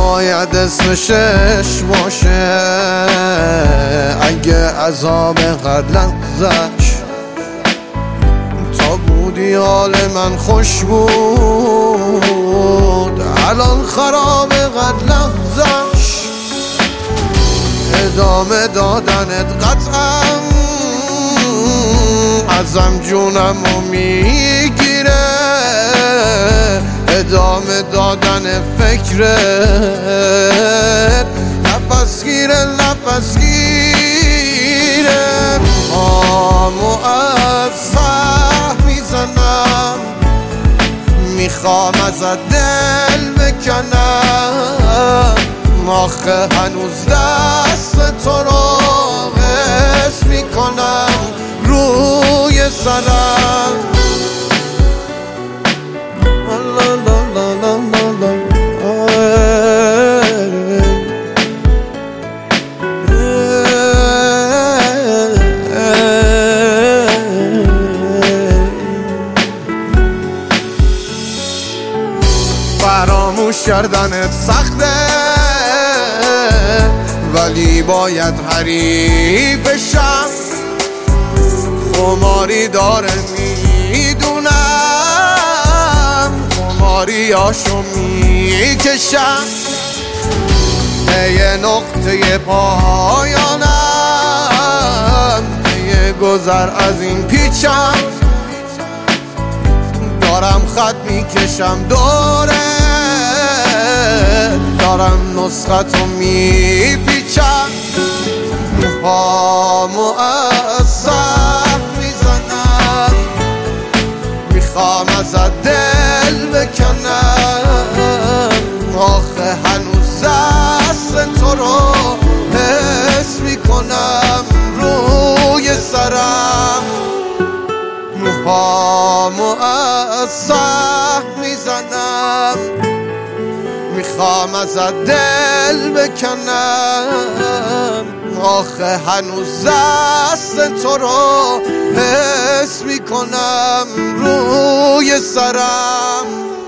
باید اسمشش باشه اگه عذاب قد لحظش تا بودی حال من خوش بود الان خراب قد لحظش ادامه دادنت قطعا ازم جونمو میگیره ادامه دادن فکرت نفس گیره پامو از سه میزنم میخوام ازت دل بکنم آخه هنوز دست تو رو حس میکنم روی سرم فراموش کردنت سخته ولی باید حریفشم خماری داره میدونم خماریاشو میکشم یه نقطه پایانم یه گذر از این پیچم دارم خط میکشم دوره دارم نسختو میپیچم موهامو از سر میزنم میخوام ازت دل بکنم آخه هنوز دست تو رو حس میکنم روی سرم موهامو از سر میزنم میخوام ازت دل بکنم آخه هنوز دست تو رو حس میکنم روی سرم